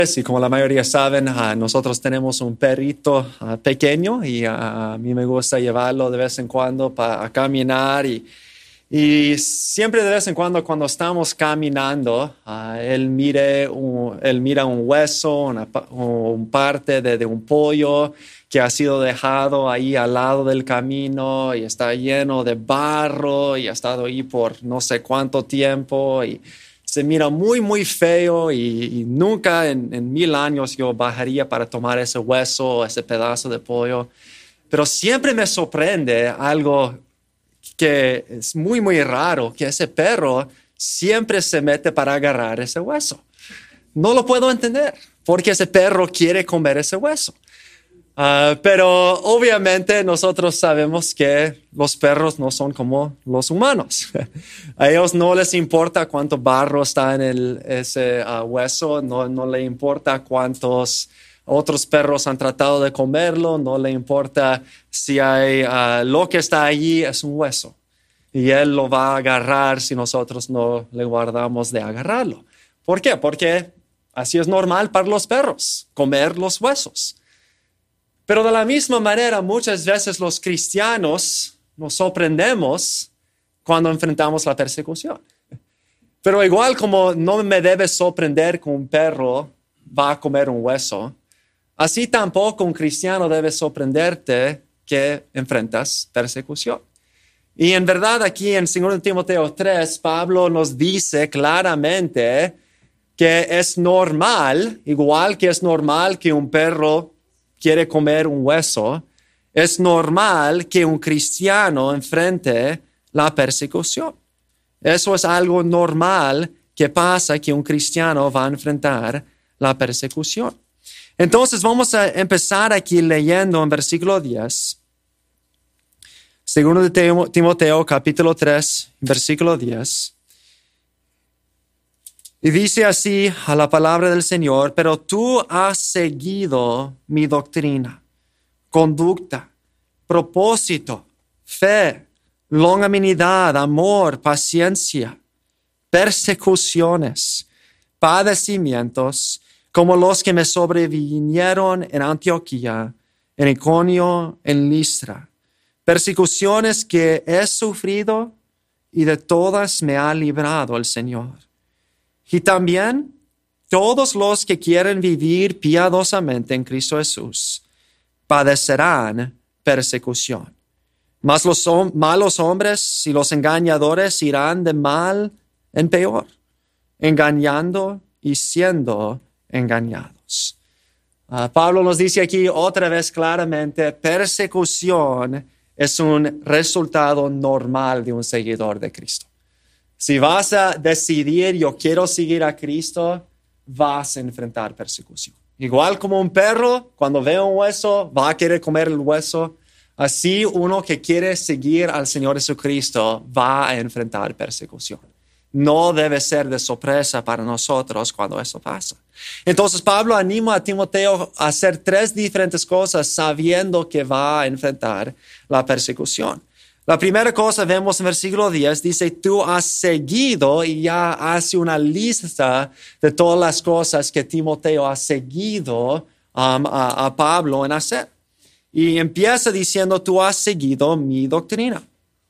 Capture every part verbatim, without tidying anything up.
Y como la mayoría saben, uh, nosotros tenemos un perrito uh, pequeño y uh, a mí me gusta llevarlo de vez en cuando para caminar y, y siempre de vez en cuando cuando estamos caminando, uh, él, mire un, él mira un hueso, una un parte de, de un pollo que ha sido dejado ahí al lado del camino y está lleno de barro y ha estado ahí por no sé cuánto tiempo y se mira muy, muy feo y, y nunca en, en mil años yo bajaría para tomar ese hueso o ese pedazo de pollo. Pero siempre me sorprende algo que es muy, muy raro, que ese perro siempre se mete para agarrar ese hueso. No lo puedo entender, porque ese perro quiere comer ese hueso. Uh, pero obviamente nosotros sabemos que los perros no son como los humanos. A ellos no les importa cuánto barro está en el, ese uh, hueso, no, no le importa cuántos otros perros han tratado de comerlo, no le importa si hay uh, lo que está allí es un hueso. Y él lo va a agarrar si nosotros no le guardamos de agarrarlo. ¿Por qué? Porque así es normal para los perros, comer los huesos. Pero de la misma manera, muchas veces los cristianos nos sorprendemos cuando enfrentamos la persecución. Pero igual como no me debe sorprender que un perro va a comer un hueso, así tampoco un cristiano debe sorprenderte que enfrentas persecución. Y en verdad aquí en segundo Timoteo tres, Pablo nos dice claramente que es normal, igual que es normal que un perro quiere comer un hueso, es normal que un cristiano enfrente la persecución. Eso es algo normal que pasa, que un cristiano va a enfrentar la persecución. Entonces vamos a empezar aquí leyendo en versículo diez. Segundo de Timoteo, capítulo tres, versículo diez. Y dice así a la palabra del Señor: pero tú has seguido mi doctrina, conducta, propósito, fe, longanimidad, amor, paciencia, persecuciones, padecimientos, como los que me sobrevinieron en Antioquía, en Iconio, en Listra. Persecuciones que he sufrido y de todas me ha librado el Señor. Y también todos los que quieren vivir piadosamente en Cristo Jesús padecerán persecución. Mas los malos hombres y los engañadores irán de mal en peor, engañando y siendo engañados. Uh, Pablo nos dice aquí otra vez claramente, persecución es un resultado normal de un seguidor de Cristo. Si vas a decidir, yo quiero seguir a Cristo, vas a enfrentar persecución. Igual como un perro, cuando ve un hueso, va a querer comer el hueso. Así uno que quiere seguir al Señor Jesucristo va a enfrentar persecución. No debe ser de sorpresa para nosotros cuando eso pasa. Entonces Pablo anima a Timoteo a hacer tres diferentes cosas sabiendo que va a enfrentar la persecución. La primera cosa vemos en versículo diez, dice, tú has seguido, y ya hace una lista de todas las cosas que Timoteo ha seguido um, a, a Pablo en hacer. Y empieza diciendo, tú has seguido mi doctrina.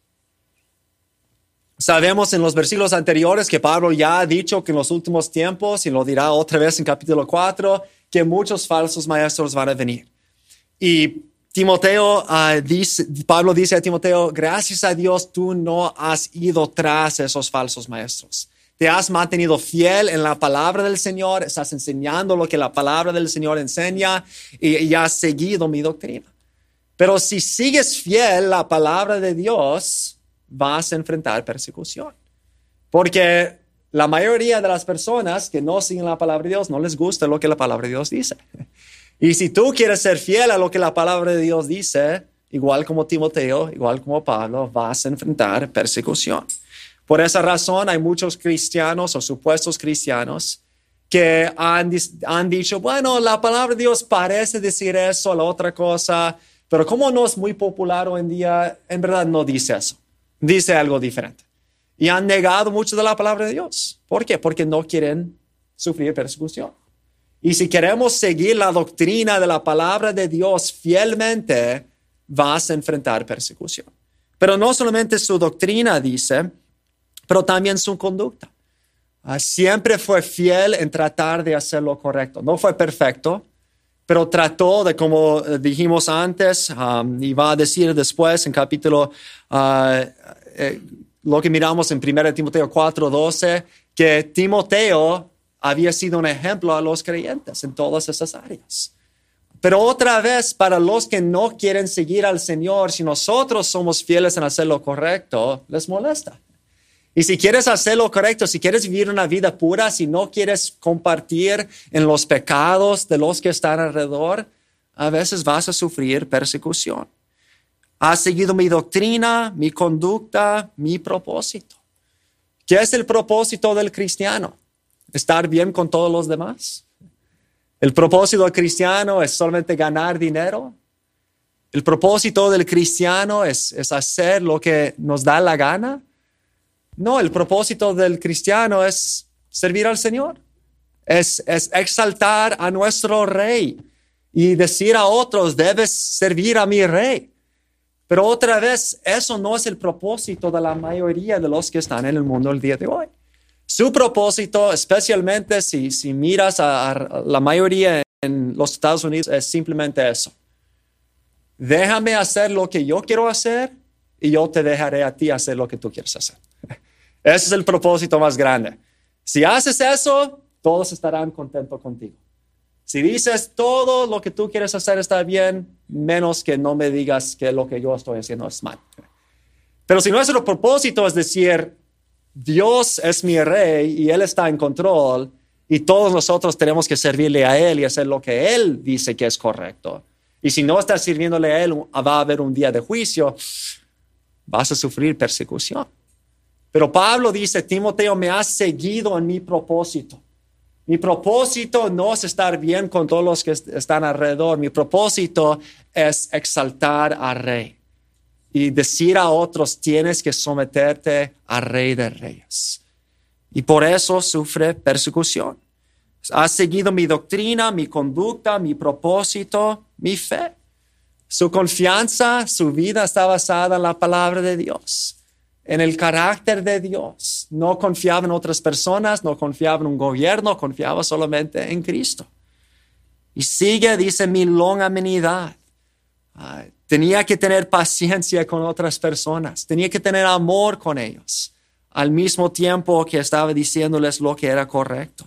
Sabemos en los versículos anteriores que Pablo ya ha dicho que en los últimos tiempos, y lo dirá otra vez en capítulo cuatro, que muchos falsos maestros van a venir. Y Timoteo, uh, dice, Pablo dice a Timoteo, gracias a Dios tú no has ido tras esos falsos maestros. Te has mantenido fiel en la palabra del Señor, estás enseñando lo que la palabra del Señor enseña y, y has seguido mi doctrina. Pero si sigues fiel a la palabra de Dios, vas a enfrentar persecución. Porque la mayoría de las personas que no siguen la palabra de Dios no les gusta lo que la palabra de Dios dice. Y si tú quieres ser fiel a lo que la palabra de Dios dice, igual como Timoteo, igual como Pablo, vas a enfrentar persecución. Por esa razón hay muchos cristianos o supuestos cristianos que han, han dicho, bueno, la palabra de Dios parece decir eso, la otra cosa, pero como no es muy popular hoy en día, en verdad no dice eso. Dice algo diferente. Y han negado mucho de la palabra de Dios. ¿Por qué? Porque no quieren sufrir persecución. Y si queremos seguir la doctrina de la palabra de Dios fielmente, vas a enfrentar persecución. Pero no solamente su doctrina, dice, pero también su conducta. Uh, siempre fue fiel en tratar de hacer lo correcto. No fue perfecto, pero trató de, como dijimos antes, um, y va a decir después en capítulo, uh, eh, lo que miramos en primera Timoteo cuatro doce, que Timoteo había sido un ejemplo a los creyentes en todas esas áreas. Pero otra vez, para los que no quieren seguir al Señor, si nosotros somos fieles en hacer lo correcto, les molesta. Y si quieres hacer lo correcto, si quieres vivir una vida pura, si no quieres compartir en los pecados de los que están alrededor, a veces vas a sufrir persecución. Has seguido mi doctrina, mi conducta, mi propósito. ¿Qué es el propósito del cristiano? ¿Estar bien con todos los demás? ¿El propósito del cristiano es solamente ganar dinero? ¿El propósito del cristiano es, es hacer lo que nos da la gana? No, el propósito del cristiano es servir al Señor. Es, es exaltar a nuestro Rey y decir a otros, debes servir a mi Rey. Pero otra vez, eso no es el propósito de la mayoría de los que están en el mundo el día de hoy. Su propósito, especialmente si, si miras a, a la mayoría en los Estados Unidos, es simplemente eso. Déjame hacer lo que yo quiero hacer y yo te dejaré a ti hacer lo que tú quieres hacer. Ese es el propósito más grande. Si haces eso, todos estarán contentos contigo. Si dices todo lo que tú quieres hacer está bien, menos que no me digas que lo que yo estoy haciendo es mal. Pero si nuestro propósito es decir, Dios es mi Rey y Él está en control y todos nosotros tenemos que servirle a Él y hacer lo que Él dice que es correcto. Y si no estás sirviéndole a Él, va a haber un día de juicio, vas a sufrir persecución. Pero Pablo dice, Timoteo, me has seguido en mi propósito. Mi propósito no es estar bien con todos los que están alrededor. Mi propósito es exaltar al Rey y decir a otros, tienes que someterte al Rey de Reyes. Y por eso sufre persecución. Has seguido mi doctrina, mi conducta, mi propósito, mi fe. Su confianza, su vida está basada en la palabra de Dios, en el carácter de Dios. No confiaba en otras personas, no confiaba en un gobierno, confiaba solamente en Cristo. Y sigue, dice, mi longanimidad. Uh, tenía que tener paciencia con otras personas, tenía que tener amor con ellos, al mismo tiempo que estaba diciéndoles lo que era correcto.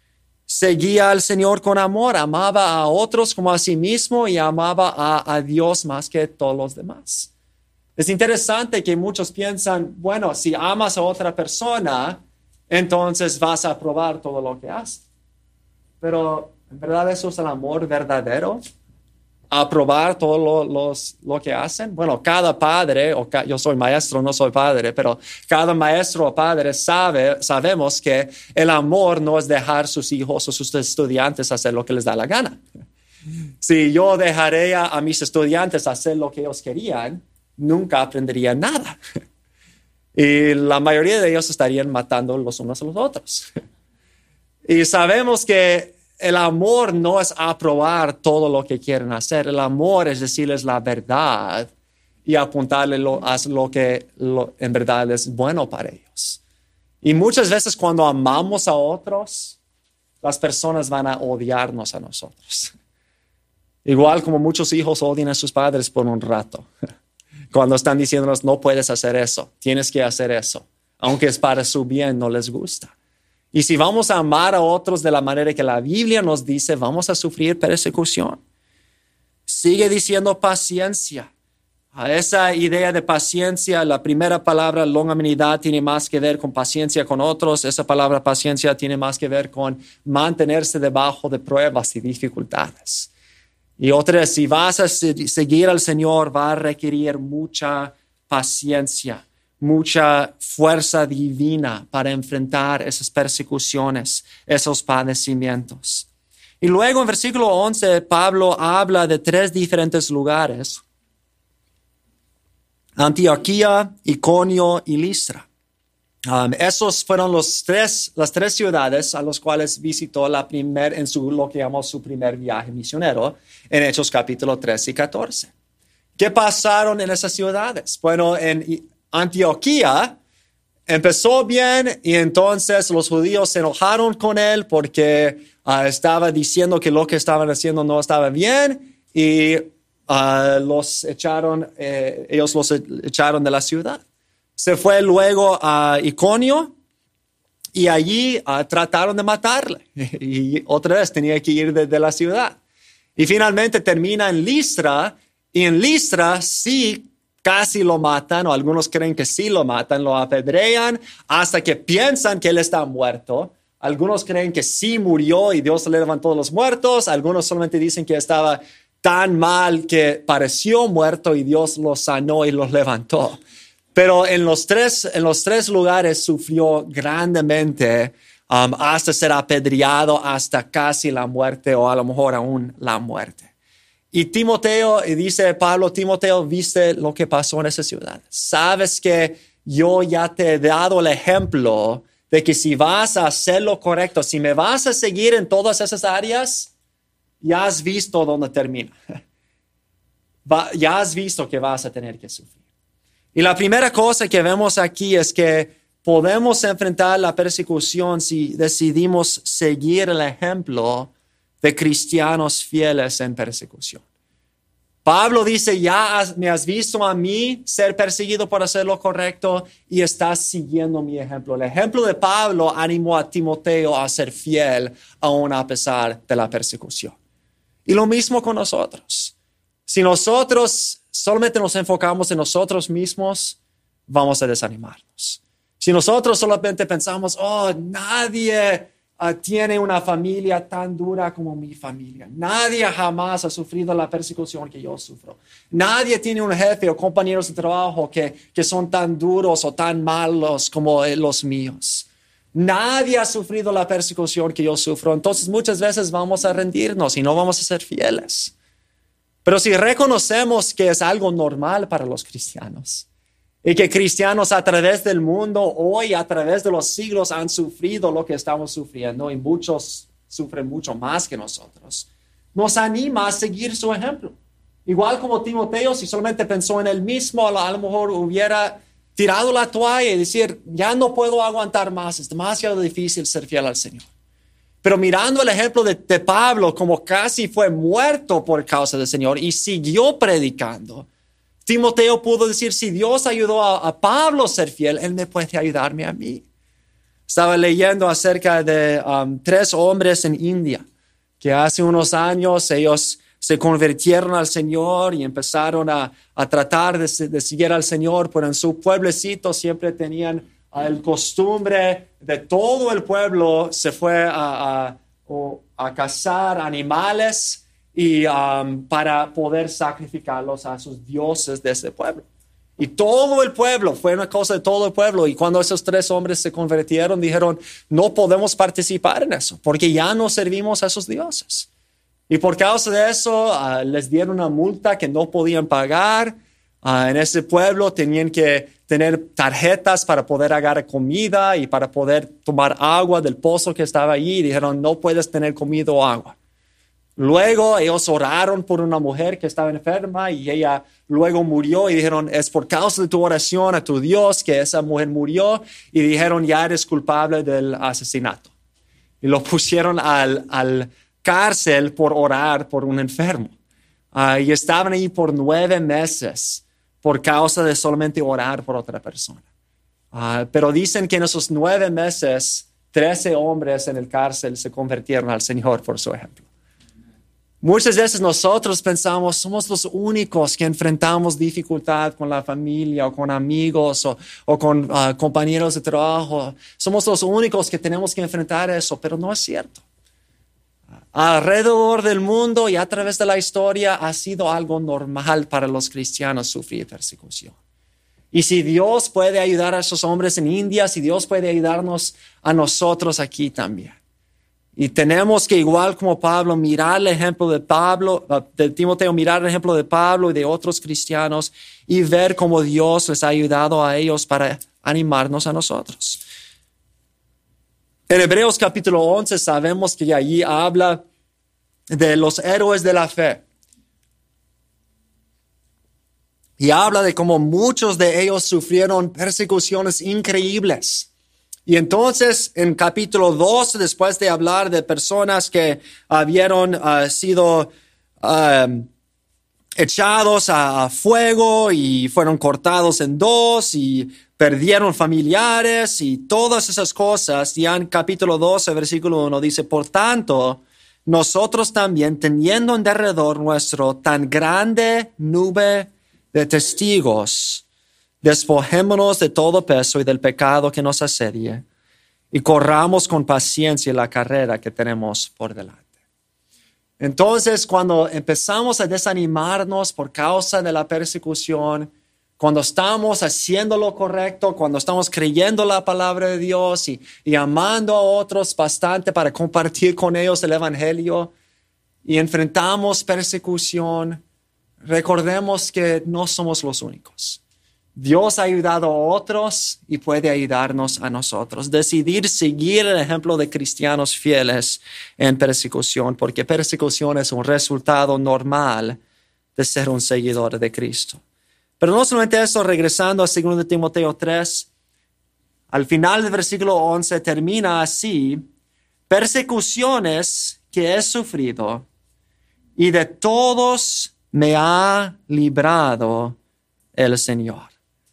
Seguía al Señor con amor, amaba a otros como a sí mismo y amaba a, a Dios más que todos los demás. Es interesante que muchos piensan, bueno, si amas a otra persona, entonces vas a aprobar todo lo que hace. Pero, ¿en verdad eso es el amor verdadero? ¿Aprobar todo lo, los, lo que hacen? Bueno, cada padre, o ca- yo soy maestro, no soy padre, pero cada maestro o padre sabe, sabemos que el amor no es dejar sus hijos o sus estudiantes hacer lo que les da la gana. Si yo dejaré a, a mis estudiantes hacer lo que ellos querían, nunca aprenderían nada. Y la mayoría de ellos estarían matando los unos a los otros. Y sabemos que el amor no es aprobar todo lo que quieren hacer. El amor es decirles la verdad y apuntarle lo, a lo que lo, en verdad es bueno para ellos. Y muchas veces cuando amamos a otros, las personas van a odiarnos a nosotros. Igual como muchos hijos odian a sus padres por un rato. Cuando están diciéndonos, no puedes hacer eso, tienes que hacer eso. Aunque es para su bien, no les gusta. Y si vamos a amar a otros de la manera que la Biblia nos dice, vamos a sufrir persecución. Sigue diciendo paciencia. A esa idea de paciencia, la primera palabra, longanimidad, tiene más que ver con paciencia con otros. Esa palabra paciencia tiene más que ver con mantenerse debajo de pruebas y dificultades. Y otra, si vas a seguir al Señor, va a requerir mucha paciencia, mucha fuerza divina para enfrentar esas persecuciones, esos padecimientos. Y luego en versículo once, Pablo habla de tres diferentes lugares: Antioquía, Iconio y Listra. Um, esos fueron los tres, las tres ciudades a las cuales visitó la primer, en su, lo que llamó su primer viaje misionero en Hechos capítulo trece y catorce. ¿Qué pasaron en esas ciudades? Bueno, en Antioquía empezó bien y entonces los judíos se enojaron con él porque uh, estaba diciendo que lo que estaban haciendo no estaba bien y uh, los echaron, eh, ellos los echaron de la ciudad. Se fue luego a Iconio y allí uh, trataron de matarle. Y otra vez tenía que ir desde la ciudad. Y finalmente termina en Listra. Y en Listra sí casi lo matan, o algunos creen que sí lo matan, lo apedrean hasta que piensan que él está muerto. Algunos creen que sí murió y Dios le levantó de los muertos. Algunos solamente dicen que estaba tan mal que pareció muerto y Dios lo sanó y lo levantó. Pero en los tres, en los tres lugares sufrió grandemente um, hasta ser apedreado, hasta casi la muerte o a lo mejor aún la muerte. Y Timoteo, y dice Pablo, Timoteo, viste lo que pasó en esa ciudad. Sabes que yo ya te he dado el ejemplo de que si vas a hacer lo correcto, si me vas a seguir en todas esas áreas, ya has visto dónde termina. Va, ya has visto que vas a tener que sufrir. Y la primera cosa que vemos aquí es que podemos enfrentar la persecución si decidimos seguir el ejemplo de cristianos fieles en persecución. Pablo dice, ya has, me has visto a mí ser perseguido por hacer lo correcto y estás siguiendo mi ejemplo. El ejemplo de Pablo animó a Timoteo a ser fiel aún a pesar de la persecución. Y lo mismo con nosotros. Si nosotros solamente nos enfocamos en nosotros mismos, vamos a desanimarnos. Si nosotros solamente pensamos, oh, nadie uh, tiene una familia tan dura como mi familia. Nadie jamás ha sufrido la persecución que yo sufro. Nadie tiene un jefe o compañeros de trabajo que, que son tan duros o tan malos como los míos. Nadie ha sufrido la persecución que yo sufro. Entonces muchas veces vamos a rendirnos y no vamos a ser fieles. Pero si reconocemos que es algo normal para los cristianos y que cristianos a través del mundo, hoy a través de los siglos han sufrido lo que estamos sufriendo y muchos sufren mucho más que nosotros, nos anima a seguir su ejemplo. Igual como Timoteo, si solamente pensó en él mismo, a lo mejor hubiera tirado la toalla y decir, ya no puedo aguantar más, es demasiado difícil ser fiel al Señor. Pero mirando el ejemplo de, de Pablo, como casi fue muerto por causa del Señor y siguió predicando, Timoteo pudo decir, si Dios ayudó a, a Pablo a ser fiel, Él me puede ayudarme a mí. Estaba leyendo acerca de um, tres hombres en India, que hace unos años ellos se convirtieron al Señor y empezaron a, a tratar de, de seguir al Señor, pero en su pueblecito siempre tenían el costumbre de todo el pueblo se fue a, a, a cazar animales y um, para poder sacrificarlos a sus dioses de ese pueblo. Y todo el pueblo, fue una cosa de todo el pueblo. Y cuando esos tres hombres se convirtieron, dijeron, no podemos participar en eso, porque ya no servimos a esos dioses. Y por causa de eso, uh, les dieron una multa que no podían pagar. Uh, en ese pueblo tenían que tener tarjetas para poder agarrar comida y para poder tomar agua del pozo que estaba allí. Y dijeron, no puedes tener comida o agua. Luego ellos oraron por una mujer que estaba enferma y ella luego murió y dijeron, es por causa de tu oración a tu Dios que esa mujer murió. Y dijeron, ya eres culpable del asesinato. Y lo pusieron al, al cárcel por orar por un enfermo. Uh, y estaban ahí por nueve meses por causa de solamente orar por otra persona. Uh, pero dicen que en esos nueve meses, trece hombres en el cárcel se convirtieron al Señor por su ejemplo. Muchas veces nosotros pensamos, somos los únicos que enfrentamos dificultad con la familia o con amigos o, o con uh, compañeros de trabajo. Somos los únicos que tenemos que enfrentar eso, pero no es cierto. Alrededor del mundo y a través de la historia ha sido algo normal para los cristianos sufrir persecución. Y si Dios puede ayudar a esos hombres en India, si Dios puede ayudarnos a nosotros aquí también. Y tenemos que, igual como Pablo, mirar el ejemplo de Pablo, de Timoteo, mirar el ejemplo de Pablo y de otros cristianos y ver cómo Dios les ha ayudado a ellos para animarnos a nosotros. En Hebreos capítulo once sabemos que allí habla de los héroes de la fe. Y habla de cómo muchos de ellos sufrieron persecuciones increíbles. Y entonces en capítulo dos, después de hablar de personas que habían uh, sido uh, echados a, a fuego y fueron cortados en dos y perdieron familiares y todas esas cosas, ya en capítulo doce, versículo uno, dice, por tanto, nosotros también, teniendo en derredor nuestro tan grande nube de testigos, despojémonos de todo peso y del pecado que nos asedia, y corramos con paciencia la carrera que tenemos por delante. Entonces, cuando empezamos a desanimarnos por causa de la persecución, cuando estamos haciendo lo correcto, cuando estamos creyendo la palabra de Dios y, y amando a otros bastante para compartir con ellos el evangelio y enfrentamos persecución, recordemos que no somos los únicos. Dios ha ayudado a otros y puede ayudarnos a nosotros. Decidir seguir el ejemplo de cristianos fieles en persecución, porque persecución es un resultado normal de ser un seguidor de Cristo. Pero no solamente eso, regresando a segundo Timoteo tres, al final del versículo once termina así, persecuciones que he sufrido y de todos me ha librado el Señor.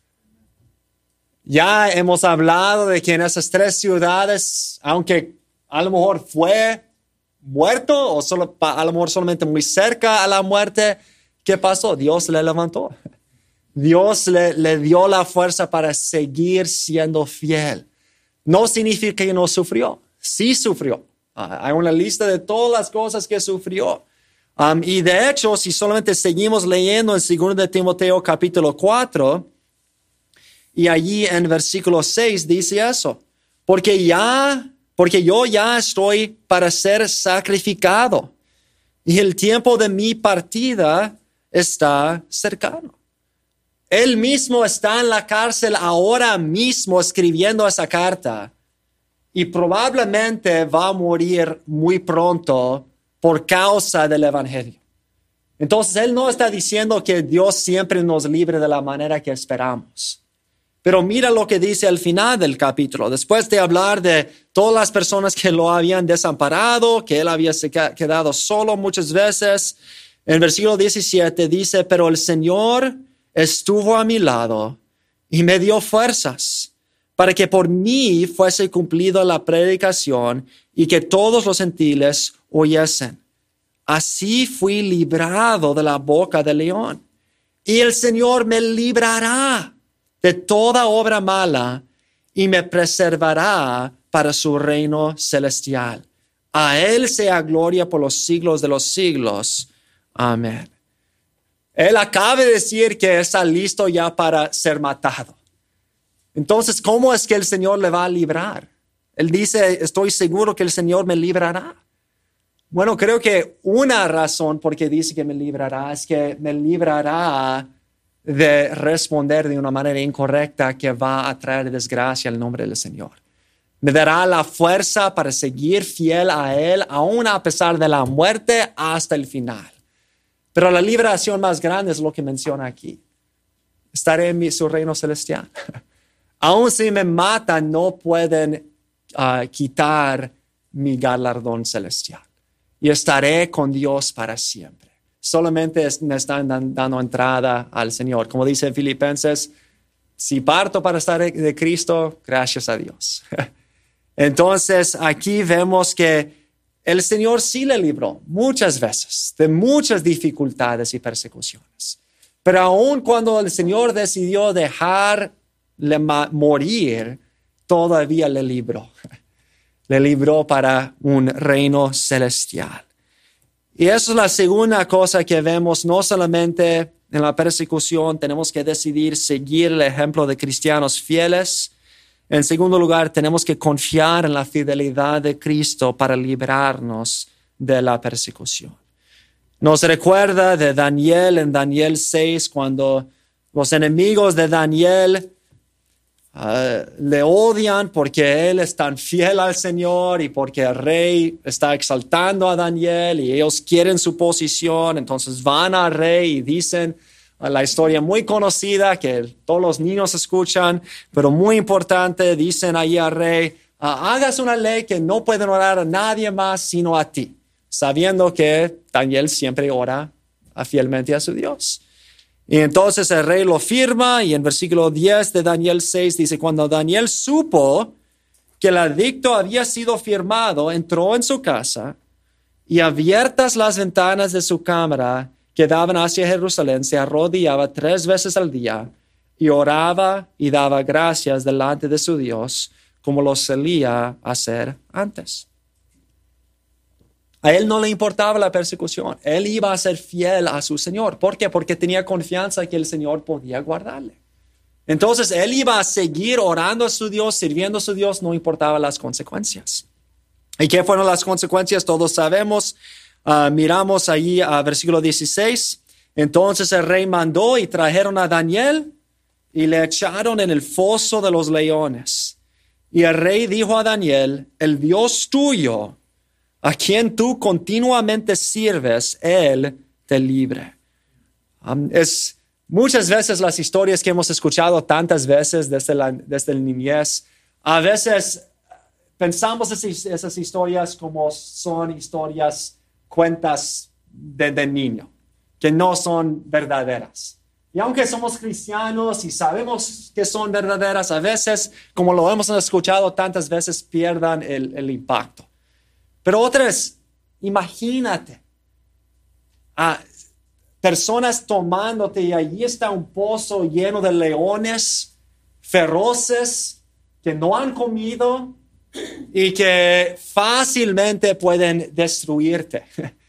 Ya hemos hablado de que en esas tres ciudades, aunque a lo mejor fue muerto o solo, a lo mejor solamente muy cerca a la muerte, ¿qué pasó? Dios le levantó. Dios le, le dio la fuerza para seguir siendo fiel. No significa que no sufrió. Sí sufrió. Uh, hay una lista de todas las cosas que sufrió. Um, y de hecho, si solamente seguimos leyendo en segundo de Timoteo capítulo cuatro, y allí en versículo seis dice eso. Porque ya, porque yo ya estoy para ser sacrificado. Y el tiempo de mi partida está cercano. Él mismo está en la cárcel ahora mismo escribiendo esa carta y probablemente va a morir muy pronto por causa del evangelio. Entonces, él no está diciendo que Dios siempre nos libre de la manera que esperamos. Pero mira lo que dice al final del capítulo. Después de hablar de todas las personas que lo habían desamparado, que él había quedado solo muchas veces, en versículo diecisiete dice, pero el Señor estuvo a mi lado y me dio fuerzas para que por mí fuese cumplida la predicación y que todos los gentiles oyesen. Así fui librado de la boca del león. Y el Señor me librará de toda obra mala y me preservará para su reino celestial. A Él sea gloria por los siglos de los siglos. Amén. Él acaba de decir que está listo ya para ser matado. Entonces, ¿cómo es que el Señor le va a librar? Él dice, estoy seguro que el Señor me librará. Bueno, creo que una razón por qué dice que me librará es que me librará de responder de una manera incorrecta que va a traer desgracia al nombre del Señor. Me dará la fuerza para seguir fiel a Él, aún a pesar de la muerte, hasta el final. Pero la liberación más grande es lo que menciona aquí. Estaré en mi, su reino celestial. Aún si me matan, no pueden uh, quitar mi galardón celestial. Y estaré con Dios para siempre. Solamente me están dan, dando entrada al Señor. Como dice en Filipenses, si parto para estar de Cristo, gracias a Dios. Entonces, aquí vemos que el Señor sí le libró muchas veces de muchas dificultades y persecuciones. Pero aun cuando el Señor decidió dejarle morir, todavía le libró. Le libró para un reino celestial. Y eso es la segunda cosa que vemos, no solamente en la persecución, tenemos que decidir seguir el ejemplo de cristianos fieles. En segundo lugar, tenemos que confiar en la fidelidad de Cristo para librarnos de la persecución. Nos recuerda de Daniel en Daniel seis, cuando los enemigos de Daniel Uh, le odian porque él es tan fiel al Señor y porque el rey está exaltando a Daniel y ellos quieren su posición. Entonces van al rey y dicen uh, la historia muy conocida que todos los niños escuchan, pero muy importante. Dicen ahí al rey, uh, hagas una ley que no pueden orar a nadie más sino a ti, sabiendo que Daniel siempre ora uh, fielmente a su Dios. Y entonces el rey lo firma y en versículo diez de Daniel seis dice, cuando Daniel supo que el edicto había sido firmado, entró en su casa y abiertas las ventanas de su cámara que daban hacia Jerusalén, se arrodillaba tres veces al día y oraba y daba gracias delante de su Dios como lo solía hacer antes. A él no le importaba la persecución. Él iba a ser fiel a su Señor. ¿Por qué? Porque tenía confianza que el Señor podía guardarle. Entonces, él iba a seguir orando a su Dios, sirviendo a su Dios, no importaba las consecuencias. ¿Y qué fueron las consecuencias? Todos sabemos. Uh, miramos ahí a versículo dieciséis. Entonces el rey mandó y trajeron a Daniel y le echaron en el foso de los leones. Y el rey dijo a Daniel, el Dios tuyo, a quien tú continuamente sirves, Él te libre. Um, es muchas veces las historias que hemos escuchado tantas veces desde la, desde la niñez, a veces pensamos esas, esas historias como son historias, cuentas de, de niño, que no son verdaderas. Y aunque somos cristianos y sabemos que son verdaderas, a veces, como lo hemos escuchado tantas veces, pierdan el, el impacto. Pero otras, imagínate a personas tomándote y allí está un pozo lleno de leones feroces que no han comido y que fácilmente pueden destruirte.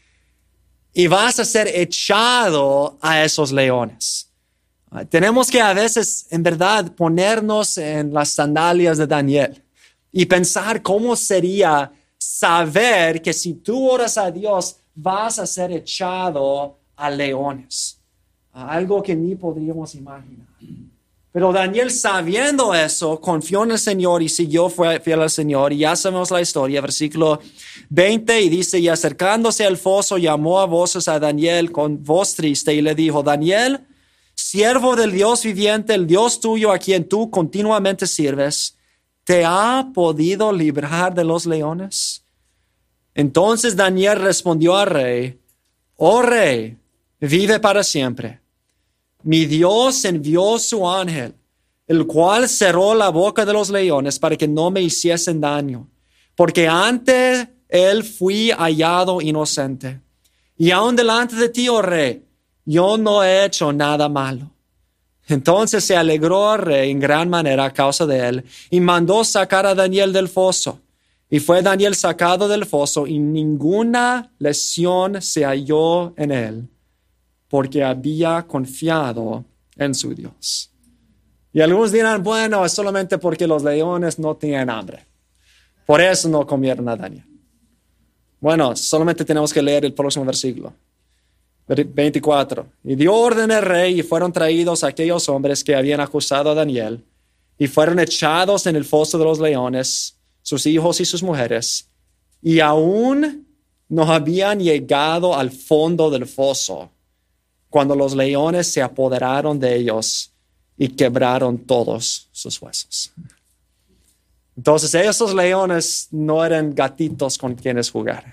Y vas a ser echado a esos leones. Tenemos que a veces, en verdad, ponernos en las sandalias de Daniel y pensar cómo sería saber que si tú oras a Dios, vas a ser echado a leones. Algo que ni podríamos imaginar. Pero Daniel, sabiendo eso, confió en el Señor y siguió fiel al Señor. Y ya sabemos la historia, versículo veinte, y dice, y acercándose al foso, llamó a voces a Daniel con voz triste y le dijo, Daniel, siervo del Dios viviente, el Dios tuyo a quien tú continuamente sirves, ¿te ha podido librar de los leones? Entonces Daniel respondió al rey, oh rey, vive para siempre. Mi Dios envió su ángel, el cual cerró la boca de los leones para que no me hiciesen daño, porque ante él fui hallado inocente. Y aun delante de ti, oh rey, yo no he hecho nada malo. Entonces se alegró el rey en gran manera a causa de él y mandó sacar a Daniel del foso. Y fue Daniel sacado del foso y ninguna lesión se halló en él, porque había confiado en su Dios. Y algunos dirán, bueno, es solamente porque los leones no tenían hambre. Por eso no comieron a Daniel. Bueno, solamente tenemos que leer el próximo versículo. veinticuatro. Y dio orden el rey y fueron traídos aquellos hombres que habían acusado a Daniel y fueron echados en el foso de los leones, sus hijos y sus mujeres, y aún no habían llegado al fondo del foso cuando los leones se apoderaron de ellos y quebraron todos sus huesos. Entonces esos leones no eran gatitos con quienes jugar.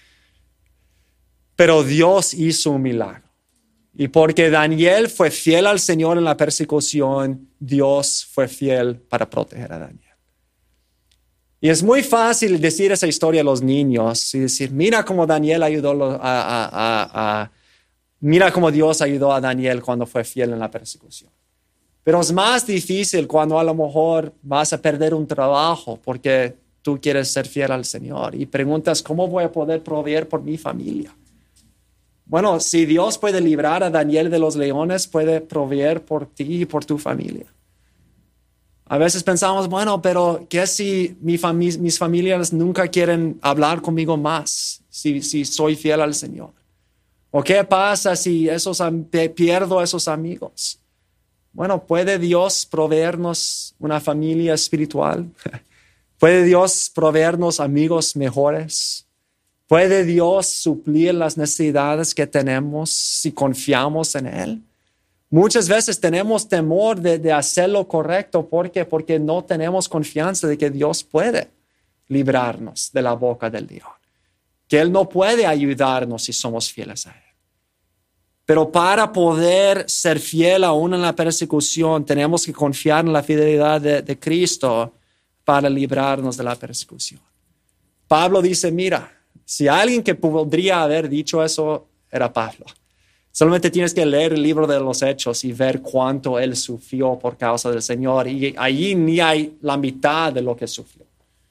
Pero Dios hizo un milagro. Y porque Daniel fue fiel al Señor en la persecución, Dios fue fiel para proteger a Daniel. Y es muy fácil decir esa historia a los niños y decir, mira cómo Daniel ayudó a, a, a, a Mira cómo Dios ayudó a Daniel cuando fue fiel en la persecución. Pero es más difícil cuando a lo mejor vas a perder un trabajo porque tú quieres ser fiel al Señor y preguntas, ¿cómo voy a poder proveer por mi familia? Bueno, si Dios puede librar a Daniel de los leones, puede proveer por ti y por tu familia. A veces pensamos, bueno, pero ¿qué si mi fami- mis familias nunca quieren hablar conmigo más si, si soy fiel al Señor? ¿O qué pasa si esos, pierdo a esos amigos? Bueno, ¿puede Dios proveernos una familia espiritual? ¿Puede Dios proveernos amigos mejores? ¿Puede Dios suplir las necesidades que tenemos si confiamos en Él? Muchas veces tenemos temor de, de hacer lo correcto. ¿Por qué? Porque no tenemos confianza de que Dios puede librarnos de la boca del león, que Él no puede ayudarnos si somos fieles a Él. Pero para poder ser fiel aún en la persecución, tenemos que confiar en la fidelidad de, de Cristo para librarnos de la persecución. Pablo dice, mira, si alguien que podría haber dicho eso era Pablo. Solamente tienes que leer el libro de los Hechos y ver cuánto él sufrió por causa del Señor. Y allí ni hay la mitad de lo que sufrió.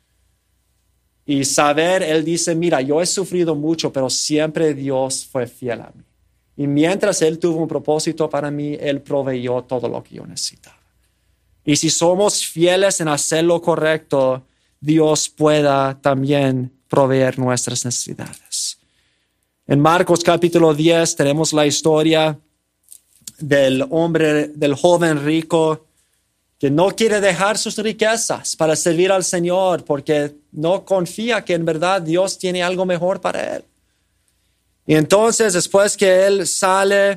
Y saber, él dice, mira, yo he sufrido mucho, pero siempre Dios fue fiel a mí. Y mientras Él tuvo un propósito para mí, Él proveyó todo lo que yo necesitaba. Y si somos fieles en hacer lo correcto, Dios pueda también proveer nuestras necesidades. En Marcos capítulo diez tenemos la historia del hombre, del joven rico, que no quiere dejar sus riquezas para servir al Señor porque no confía que en verdad Dios tiene algo mejor para él. Y entonces, después que él sale,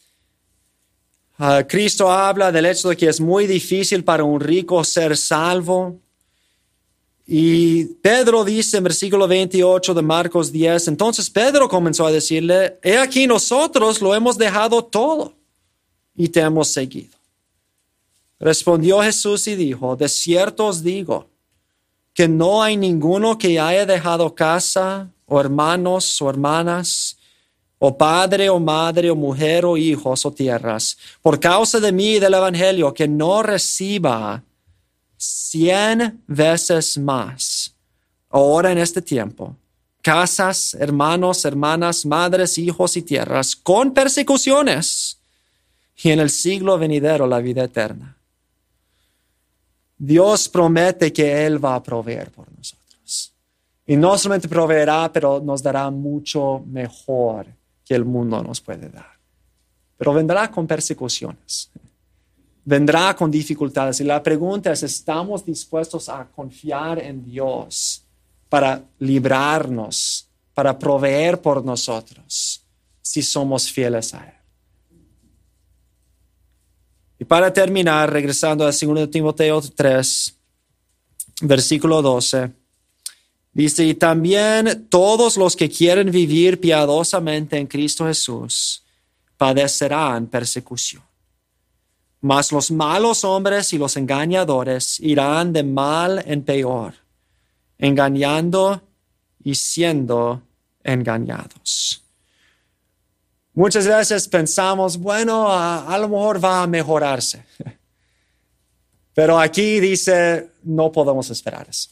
uh, Cristo habla del hecho de que es muy difícil para un rico ser salvo. Y Pedro dice en versículo veintiocho de Marcos diez, entonces Pedro comenzó a decirle, he aquí nosotros lo hemos dejado todo y te hemos seguido. Respondió Jesús y dijo, de cierto os digo, que no hay ninguno que haya dejado casa, o hermanos, o hermanas, o padre, o madre, o mujer, o hijos, o tierras, por causa de mí y del evangelio, que no reciba cien veces más, ahora en este tiempo, casas, hermanos, hermanas, madres, hijos y tierras, con persecuciones, y en el siglo venidero la vida eterna. Dios promete que Él va a proveer por nosotros. Y no solamente proveerá, pero nos dará mucho mejor que el mundo nos puede dar. Pero vendrá con persecuciones. Vendrá con dificultades. Y la pregunta es, ¿estamos dispuestos a confiar en Dios para librarnos, para proveer por nosotros, si somos fieles a Él? Y para terminar, regresando a segundo de Timoteo tres, versículo doce, dice, y también todos los que quieren vivir piadosamente en Cristo Jesús padecerán persecución. Mas los malos hombres y los engañadores irán de mal en peor, engañando y siendo engañados. Muchas veces pensamos, bueno, a, a lo mejor va a mejorarse. Pero aquí dice, no podemos esperar eso.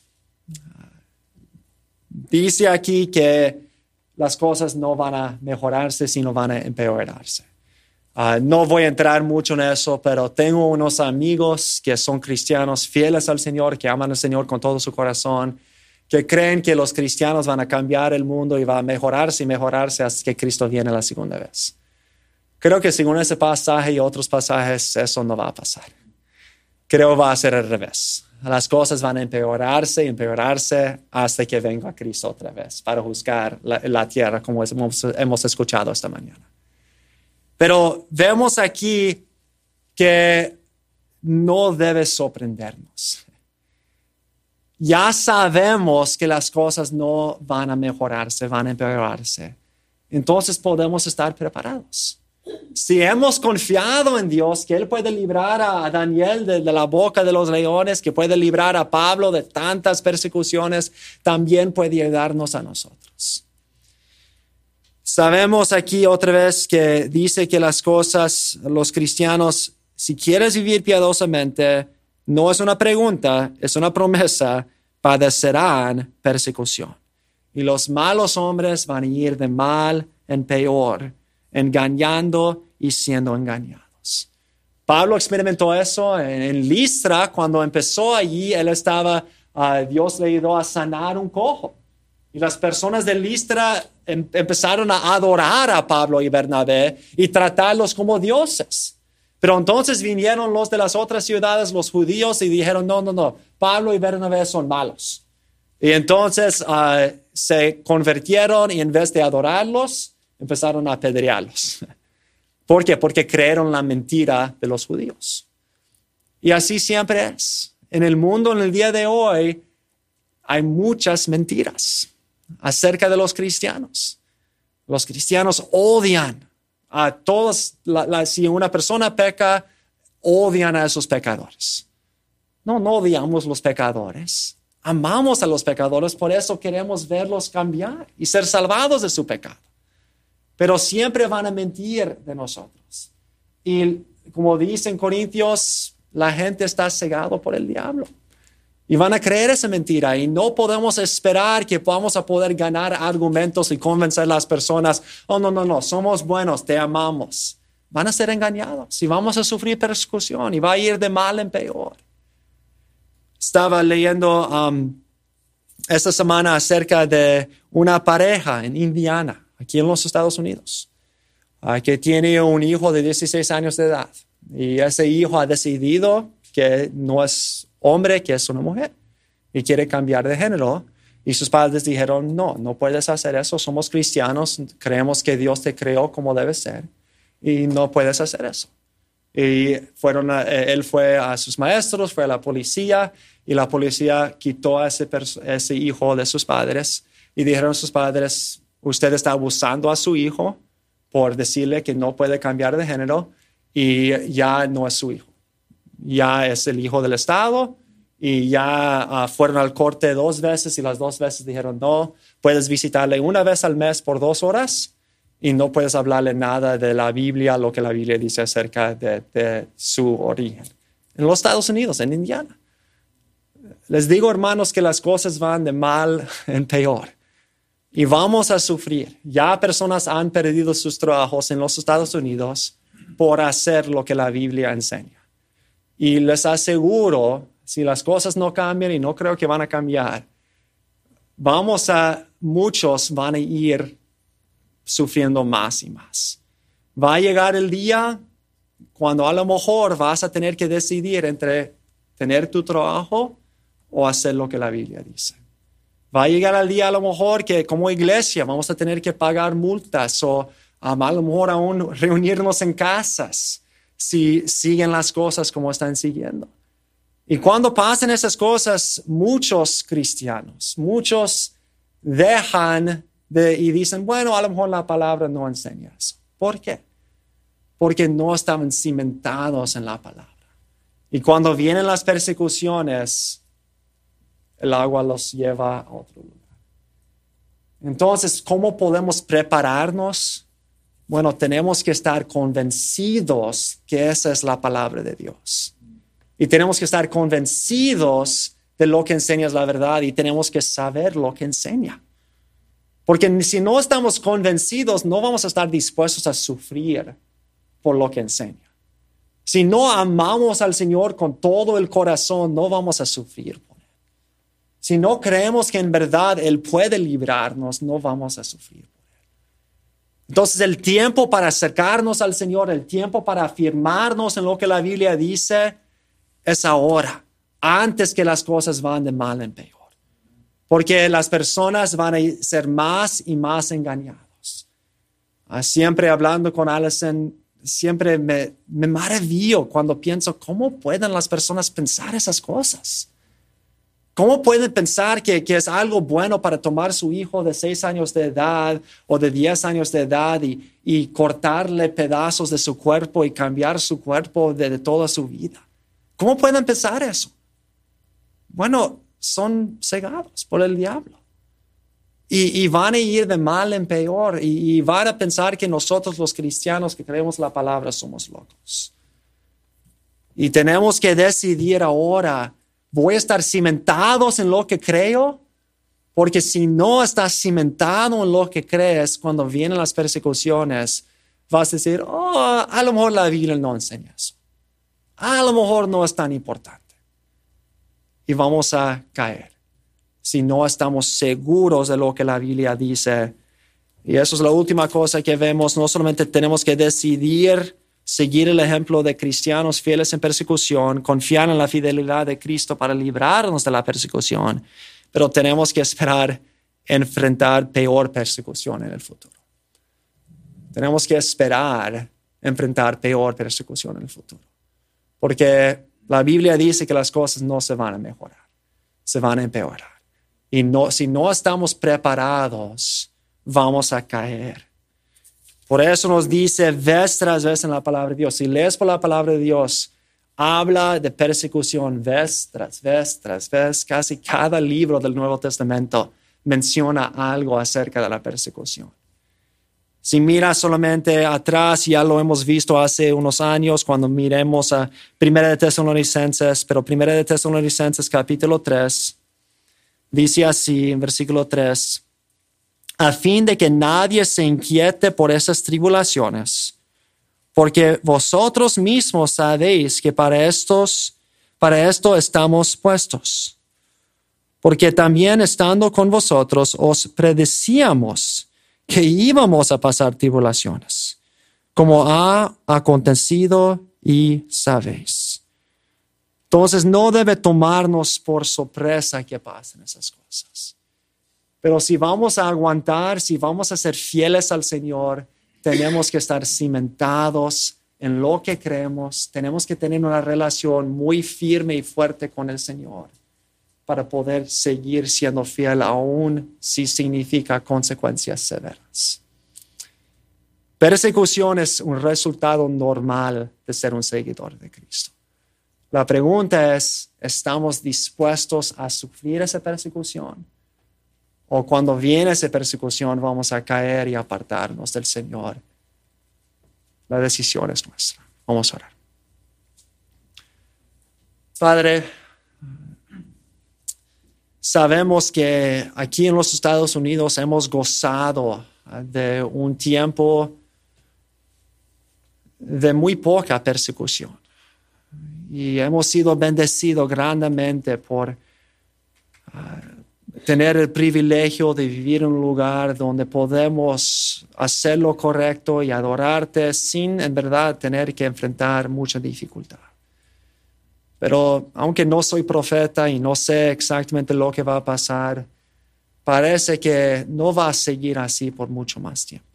Dice aquí que las cosas no van a mejorarse, sino van a empeorarse. Uh, no voy a entrar mucho en eso, pero tengo unos amigos que son cristianos fieles al Señor, que aman al Señor con todo su corazón, que creen que los cristianos van a cambiar el mundo y va a mejorarse y mejorarse hasta que Cristo viene la segunda vez. Creo que según ese pasaje y otros pasajes, eso no va a pasar. Creo que va a ser al revés. Las cosas van a empeorarse y empeorarse hasta que venga Cristo otra vez para juzgar la, la tierra, como hemos, hemos escuchado esta mañana. Pero vemos aquí que no debe sorprendernos. Ya sabemos que las cosas no van a mejorarse, van a empeorarse. Entonces podemos estar preparados. Si hemos confiado en Dios, que Él puede librar a Daniel de, de la boca de los leones, que puede librar a Pablo de tantas persecuciones, también puede ayudarnos a nosotros. Sabemos aquí otra vez que dice que las cosas, los cristianos, si quieres vivir piadosamente, no es una pregunta, es una promesa, padecerán persecución. Y los malos hombres van a ir de mal en peor, engañando y siendo engañados. Pablo experimentó eso en, en Listra. Cuando empezó allí, él estaba, uh, Dios le ayudó a sanar un cojo. Y las personas de Listra em, empezaron a adorar a Pablo y Bernabé y tratarlos como dioses. Pero entonces vinieron los de las otras ciudades, los judíos, y dijeron, no, no, no, Pablo y Bernabé son malos. Y entonces uh, se convirtieron y en vez de adorarlos, empezaron a apedrearlos. ¿Por qué? Porque creyeron la mentira de los judíos. Y así siempre es. En el mundo, en el día de hoy, hay muchas mentiras acerca de los cristianos. Los cristianos odian a todos. La, la, si una persona peca, odian a esos pecadores. No, no odiamos los pecadores. Amamos a los pecadores, por eso queremos verlos cambiar y ser salvados de su pecado. Pero siempre van a mentir de nosotros. Y como dicen Corintios, la gente está cegada por el diablo. Y van a creer esa mentira y no podemos esperar que vamos a poder ganar argumentos y convencer a las personas. Oh, no, no, no, somos buenos, te amamos. Van a ser engañados y vamos a sufrir persecución y va a ir de mal en peor. Estaba leyendo um, esta semana acerca de una pareja en Indiana, aquí en los Estados Unidos, uh, que tiene un hijo de dieciséis años de edad. Y ese hijo ha decidido que no es hombre, que es una mujer, y quiere cambiar de género. Y sus padres dijeron, no, no puedes hacer eso, somos cristianos, creemos que Dios te creó como debe ser, y no puedes hacer eso. Y fueron a, él fue a sus maestros, fue a la policía, y la policía quitó a ese, ese hijo de sus padres, y dijeron a sus padres, usted está abusando a su hijo por decirle que no puede cambiar de género, y ya no es su hijo. Ya es el hijo del Estado y ya uh, fueron al corte dos veces y las dos veces dijeron no, puedes visitarle una vez al mes por dos horas y no puedes hablarle nada de la Biblia, lo que la Biblia dice acerca de, de su origen. En los Estados Unidos, en Indiana. Les digo, hermanos, que las cosas van de mal en peor y vamos a sufrir. Ya personas han perdido sus trabajos en los Estados Unidos por hacer lo que la Biblia enseña. Y les aseguro, si las cosas no cambian, y no creo que van a cambiar, vamos a, muchos van a ir sufriendo más y más. Va a llegar el día cuando a lo mejor vas a tener que decidir entre tener tu trabajo o hacer lo que la Biblia dice. Va a llegar el día a lo mejor que como iglesia vamos a tener que pagar multas o a lo mejor aún reunirnos en casas si siguen las cosas como están siguiendo. Y cuando pasan esas cosas, muchos cristianos, muchos dejan de, y dicen, bueno, a lo mejor la palabra no enseña eso. ¿Por qué? Porque no estaban cimentados en la palabra. Y cuando vienen las persecuciones, el agua los lleva a otro lugar. Entonces, ¿cómo podemos prepararnos? Bueno, tenemos que estar convencidos que esa es la palabra de Dios. Y tenemos que estar convencidos de lo que enseña es la verdad y tenemos que saber lo que enseña. Porque si no estamos convencidos, no vamos a estar dispuestos a sufrir por lo que enseña. Si no amamos al Señor con todo el corazón, no vamos a sufrir por Él. Si no creemos que en verdad Él puede librarnos, no vamos a sufrir. Entonces el tiempo para acercarnos al Señor, el tiempo para afirmarnos en lo que la Biblia dice, es ahora, antes que las cosas van de mal en peor. Porque las personas van a ser más y más engañados. Ah, siempre hablando con Allison, siempre me, me maravillo cuando pienso, ¿cómo pueden las personas pensar esas cosas? ¿Cómo pueden pensar que, que es algo bueno para tomar su hijo de seis años de edad o de diez años de edad y, y cortarle pedazos de su cuerpo y cambiar su cuerpo de, de toda su vida? ¿Cómo pueden pensar eso? Bueno, son cegados por el diablo. Y, y van a ir de mal en peor y, y van a pensar que nosotros los cristianos que creemos la palabra somos locos. Y tenemos que decidir ahora, ¿voy a estar cimentados en lo que creo? Porque si no estás cimentado en lo que crees, cuando vienen las persecuciones, vas a decir, oh, a lo mejor la Biblia no enseña eso. A lo mejor no es tan importante. Y vamos a caer si no estamos seguros de lo que la Biblia dice. Y eso es la última cosa que vemos. No solamente tenemos que decidir seguir el ejemplo de cristianos fieles en persecución, confiar en la fidelidad de Cristo para librarnos de la persecución, pero tenemos que esperar enfrentar peor persecución en el futuro. Tenemos que esperar enfrentar peor persecución en el futuro, porque la Biblia dice que las cosas no se van a mejorar, se van a empeorar. Y no, si no estamos preparados, vamos a caer. Por eso nos dice vez tras vez en la palabra de Dios. Si lees por la palabra de Dios, habla de persecución vez tras vez tras vez. Casi cada libro del Nuevo Testamento menciona algo acerca de la persecución. Si miras solamente atrás, ya lo hemos visto hace unos años cuando miremos a Primera de Tesalonicenses, pero Primera de Tesalonicenses capítulo tres, dice así en versículo tres, a fin de que nadie se inquiete por esas tribulaciones, porque vosotros mismos sabéis que para estos, para esto estamos puestos. Porque también estando con vosotros os predecíamos que íbamos a pasar tribulaciones, como ha acontecido y sabéis. Entonces no debe tomarnos por sorpresa que pasen esas cosas. Pero si vamos a aguantar, si vamos a ser fieles al Señor, tenemos que estar cimentados en lo que creemos. Tenemos que tener una relación muy firme y fuerte con el Señor para poder seguir siendo fiel, aun si significa consecuencias severas. Persecución es un resultado normal de ser un seguidor de Cristo. La pregunta es, ¿estamos dispuestos a sufrir esa persecución? O cuando viene esa persecución vamos a caer y apartarnos del Señor. La decisión es nuestra. Vamos a orar. Padre, sabemos que aquí en los Estados Unidos hemos gozado de un tiempo de muy poca persecución. Y hemos sido bendecidos grandemente por uh, tener el privilegio de vivir en un lugar donde podemos hacer lo correcto y adorarte sin en verdad tener que enfrentar mucha dificultad. Pero aunque no soy profeta y no sé exactamente lo que va a pasar, parece que no va a seguir así por mucho más tiempo.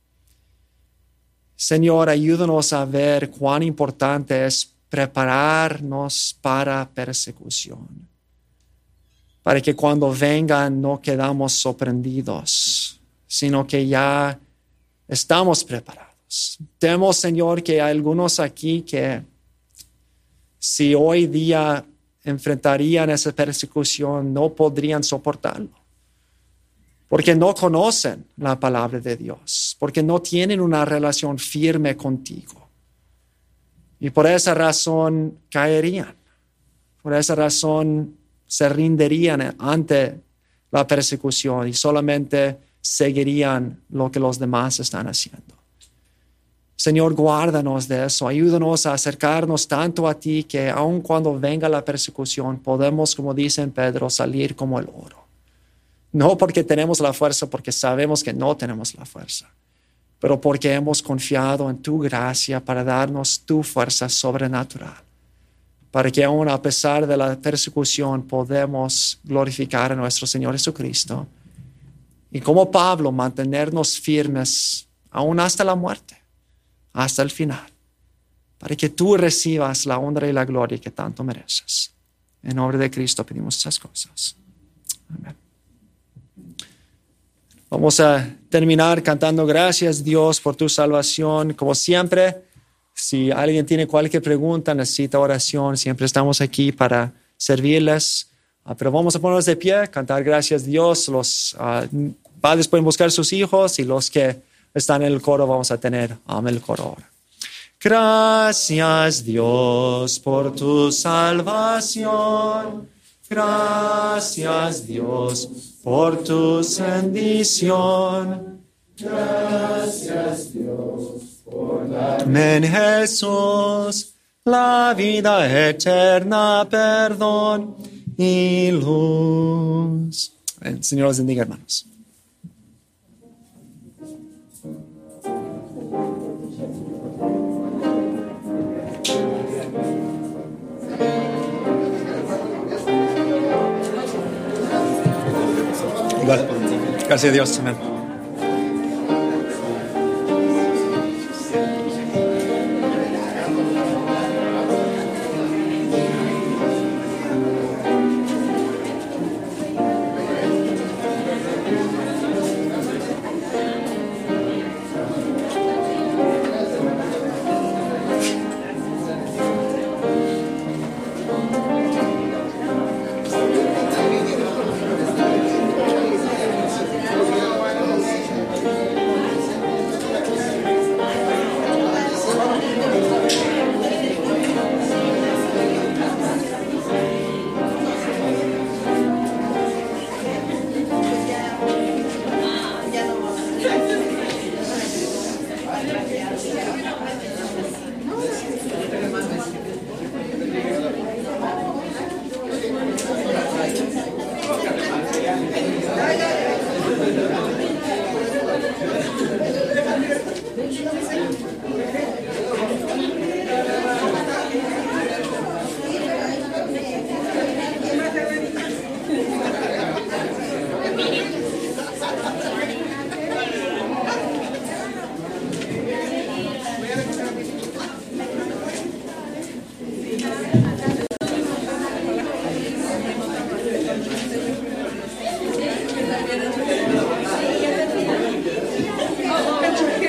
Señor, ayúdanos a ver cuán importante es prepararnos para persecución, para que cuando vengan no quedamos sorprendidos, sino que ya estamos preparados. Temo, Señor, que hay algunos aquí que si hoy día enfrentarían esa persecución, no podrían soportarlo, porque no conocen la palabra de Dios, porque no tienen una relación firme contigo. Y por esa razón caerían, por esa razón se rendirían ante la persecución y solamente seguirían lo que los demás están haciendo. Señor, guárdanos de eso, ayúdanos a acercarnos tanto a ti que aun cuando venga la persecución podemos, como dice en Pedro, salir como el oro. No porque tenemos la fuerza, porque sabemos que no tenemos la fuerza, pero porque hemos confiado en tu gracia para darnos tu fuerza sobrenatural, para que aun a pesar de la persecución podemos glorificar a nuestro Señor Jesucristo y como Pablo mantenernos firmes aún hasta la muerte, hasta el final, para que tú recibas la honra y la gloria que tanto mereces. En nombre de Cristo pedimos esas cosas. Amén. Vamos a terminar cantando gracias Dios por tu salvación. Como siempre, si alguien tiene cualquier pregunta, necesita oración, siempre estamos aquí para servirles. Uh, pero vamos a ponernos de pie, cantar gracias Dios. Los uh, padres pueden buscar a sus hijos y los que están en el coro vamos a tener um, el coro ahora. Gracias Dios por tu salvación. Gracias Dios por tu bendición. Gracias Dios por darme En Jesús la vida eterna, perdón y luz. El Señor los bendiga, hermanos. Igual. Gracias a Dios. Amén.